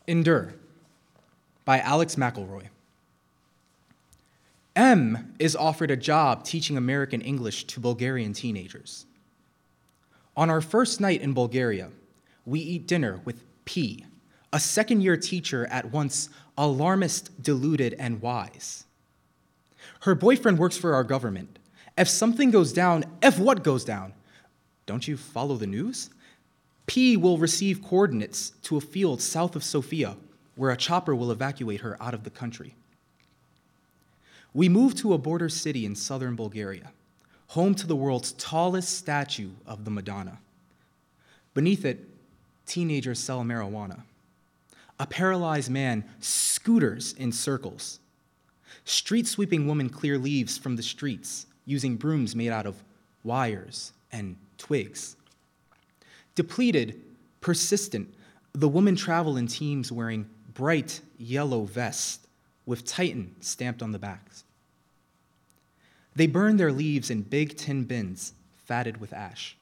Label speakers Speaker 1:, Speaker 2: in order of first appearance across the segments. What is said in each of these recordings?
Speaker 1: Endure by Alex McElroy. M is offered a job teaching American English to Bulgarian teenagers. On our first night in Bulgaria, we eat dinner with P, a second-year teacher at once alarmist, deluded, and wise. Her boyfriend works for our government. If something goes down, if what goes down? Don't you follow the news? P will receive coordinates to a field south of Sofia, where a chopper will evacuate her out of the country. We move to a border city in southern Bulgaria, home to the world's tallest statue of the Madonna. Beneath it, teenagers sell marijuana. A paralyzed man scooters in circles. Street-sweeping women clear leaves from the streets using brooms made out of wires and twigs. Depleted, persistent, the women travel in teams wearing bright yellow vests with Titan stamped on the backs. They burn their leaves in big tin bins fatted with ash.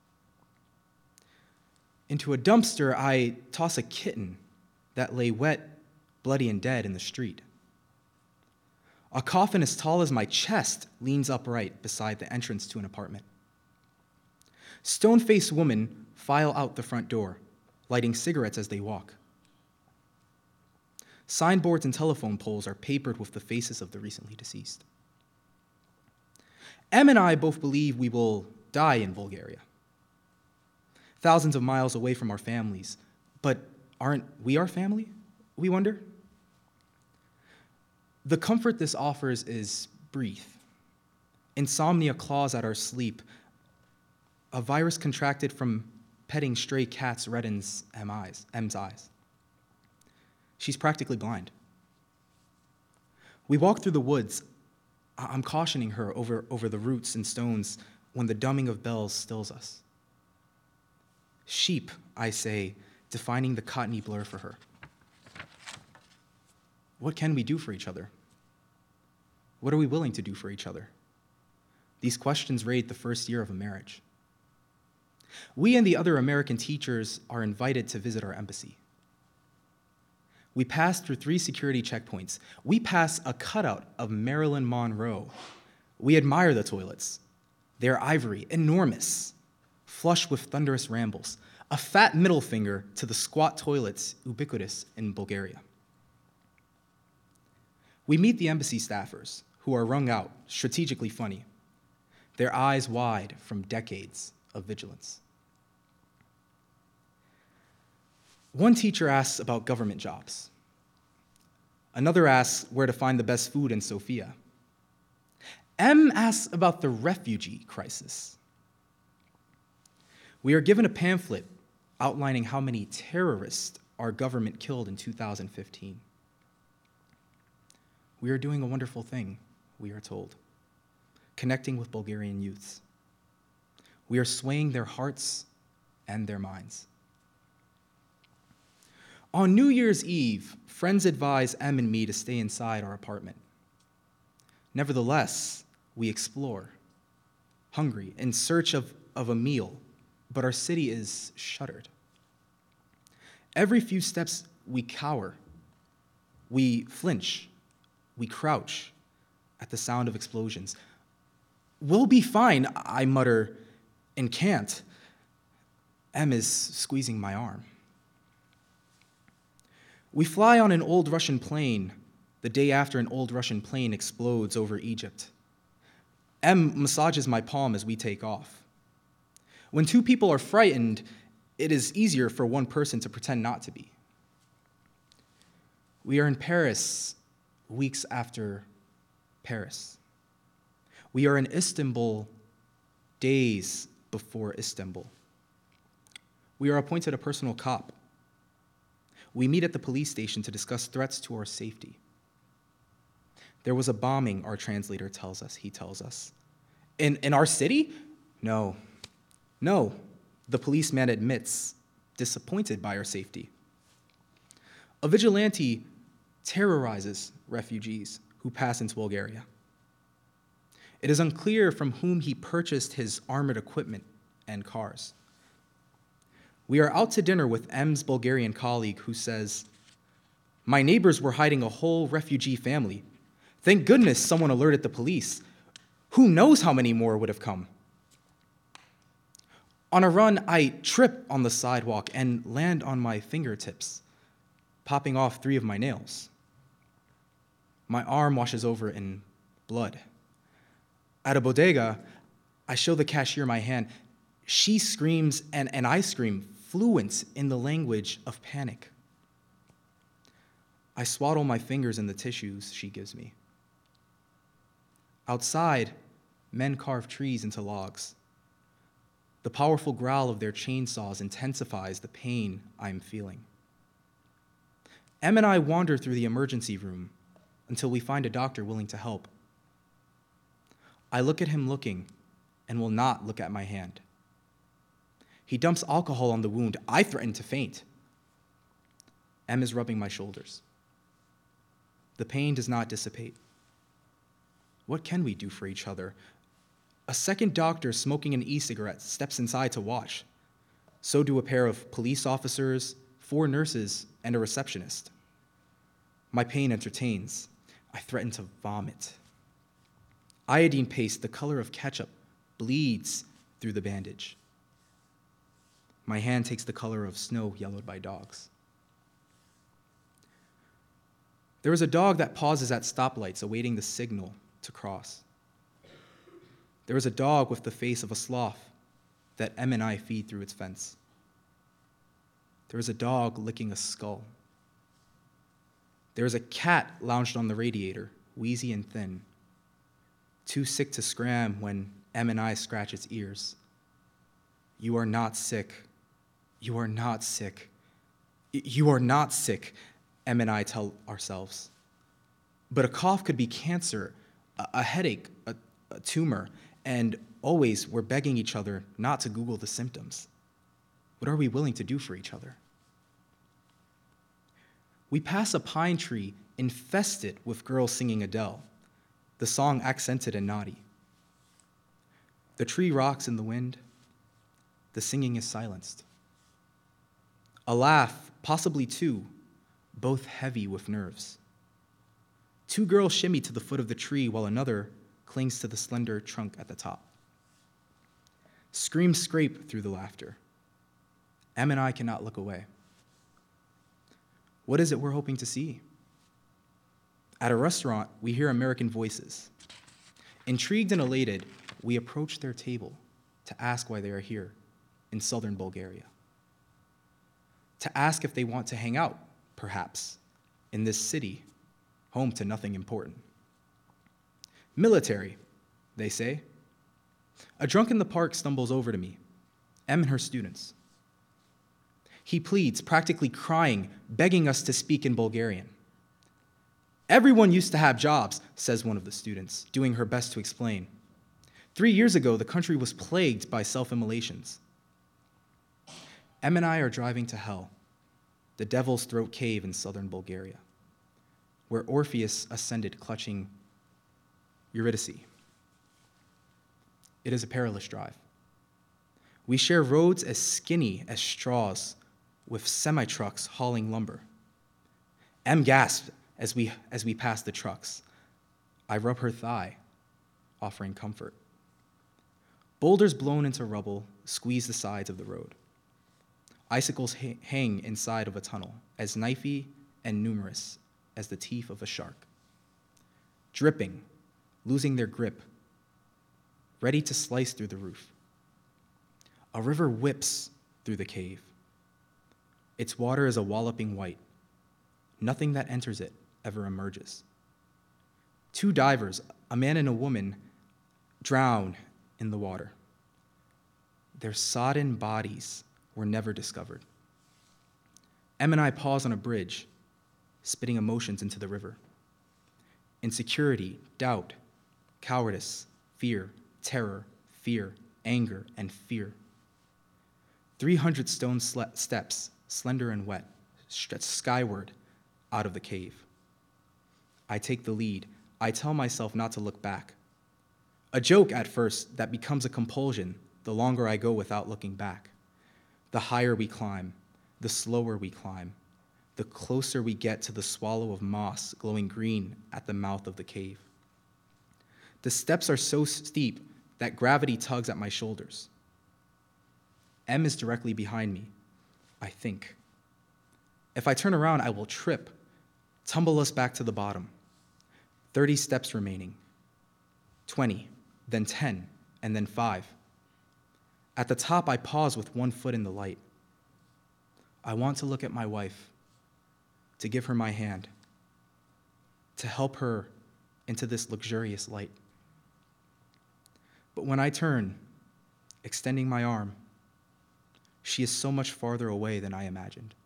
Speaker 1: Into a dumpster, I toss a kitten that lay wet, bloody, and dead in the street. A coffin as tall as my chest leans upright beside the entrance to an apartment. Stone-faced women file out the front door, lighting cigarettes as they walk. Signboards and telephone poles are papered with the faces of the recently deceased. M and I both believe we will die in Bulgaria, thousands of miles away from our families. But aren't we our family, we wonder? The comfort this offers is brief. Insomnia claws at our sleep. A virus contracted from petting stray cats reddens M's eyes. She's practically blind. We walk through the woods. I'm cautioning her over the roots and stones when the dumbing of bells stills us. Sheep, I say, defining the cottony blur for her. What can we do for each other? What are we willing to do for each other? These questions raid the first year of a marriage. We and the other American teachers are invited to visit our embassy. We pass through 3 security checkpoints. We pass a cutout of Marilyn Monroe. We admire the toilets. They're ivory, enormous, flush with thunderous rambles, a fat middle finger to the squat toilets ubiquitous in Bulgaria. We meet the embassy staffers, who are wrung out, strategically funny, their eyes wide from decades of vigilance. One teacher asks about government jobs. Another asks where to find the best food in Sofia. M asks about the refugee crisis. We are given a pamphlet outlining how many terrorists our government killed in 2015. We are doing a wonderful thing, we are told, connecting with Bulgarian youths. We are swaying their hearts and their minds. On New Year's Eve, friends advise M and me to stay inside our apartment. Nevertheless, we explore, hungry, in search of a meal, but our city is shuttered. Every few steps, we cower, we flinch, we crouch at the sound of explosions. We'll be fine, I mutter, and can't. M is squeezing my arm. We fly on an old Russian plane the day after an old Russian plane explodes over Egypt. M massages my palm as we take off. When 2 people are frightened, it is easier for one person to pretend not to be. We are in Paris weeks after Paris. We are in Istanbul days before Istanbul. We are appointed a personal cop. We meet at the police station to discuss threats to our safety. There was a bombing, our translator tells us, he tells us. In our city? No, the policeman admits, disappointed by our safety. A vigilante terrorizes refugees who pass into Bulgaria. It is unclear from whom he purchased his armored equipment and cars. We are out to dinner with M's Bulgarian colleague who says, My neighbors were hiding a whole refugee family. Thank goodness someone alerted the police. Who knows how many more would have come? On a run, I trip on the sidewalk and land on my fingertips, popping off 3 of my nails. My arm washes over in blood. At a bodega, I show the cashier my hand. She screams and I scream, fluent in the language of panic. I swaddle my fingers in the tissues she gives me. Outside, men carve trees into logs. The powerful growl of their chainsaws intensifies the pain I am feeling. Em and I wander through the emergency room until we find a doctor willing to help. I look at him looking and will not look at my hand. He dumps alcohol on the wound. I threaten to faint. Em is rubbing my shoulders. The pain does not dissipate. What can we do for each other? A second doctor smoking an e-cigarette steps inside to watch. So do a pair of police officers, 4 nurses, and a receptionist. My pain entertains. I threaten to vomit. Iodine paste, the color of ketchup, bleeds through the bandage. My hand takes the color of snow yellowed by dogs. There is a dog that pauses at stoplights, awaiting the signal to cross. There is a dog with the face of a sloth that Em and I feed through its fence. There is a dog licking a skull. There is a cat lounged on the radiator, wheezy and thin, too sick to scram when Em and I scratch its ears. You are not sick. You are not sick. You are not sick, Em and I tell ourselves. But a cough could be cancer, a headache, a tumor, and always we're begging each other not to Google the symptoms. What are we willing to do for each other? We pass a pine tree infested with girls singing Adele, the song accented and naughty. The tree rocks in the wind. The singing is silenced. A laugh, possibly 2, both heavy with nerves. 2 girls shimmy to the foot of the tree while another clings to the slender trunk at the top. Screams scrape through the laughter. Em and I cannot look away. What is it we're hoping to see? At a restaurant, we hear American voices. Intrigued and elated, we approach their table to ask why they are here in southern Bulgaria. To ask if they want to hang out, perhaps, in this city, home to nothing important. Military, they say. A drunk in the park stumbles over to me, Em and her students. He pleads, practically crying, begging us to speak in Bulgarian. Everyone used to have jobs, says one of the students, doing her best to explain. 3 years ago, the country was plagued by self-immolations. Em and I are driving to hell, the Devil's Throat Cave in southern Bulgaria, where Orpheus ascended clutching Eurydice. It is a perilous drive. We share roads as skinny as straws with semi-trucks hauling lumber. Em gasps as we pass the trucks. I rub her thigh, offering comfort. Boulders blown into rubble squeeze the sides of the road. Icicles hang inside of a tunnel, as knifey and numerous as the teeth of a shark. Dripping, losing their grip, ready to slice through the roof. A river whips through the cave. Its water is a walloping white. Nothing that enters it ever emerges. 2 divers, a man and a woman, drown in the water. Their sodden bodies were never discovered. Em and I pause on a bridge, spitting emotions into the river. Insecurity, doubt, cowardice, fear, terror, fear, anger, and fear. 300 stone steps, slender and wet, stretch skyward out of the cave. I take the lead. I tell myself not to look back. A joke at first that becomes a compulsion the longer I go without looking back. The higher we climb, the slower we climb, the closer we get to the swallow of moss glowing green at the mouth of the cave. The steps are so steep that gravity tugs at my shoulders. M is directly behind me, I think. If I turn around, I will trip, tumble us back to the bottom. 30 steps remaining. 20, then 10, and then 5. At the top, I pause with one foot in the light. I want to look at my wife, to give her my hand, to help her into this luxurious light. But when I turn, extending my arm, she is so much farther away than I imagined.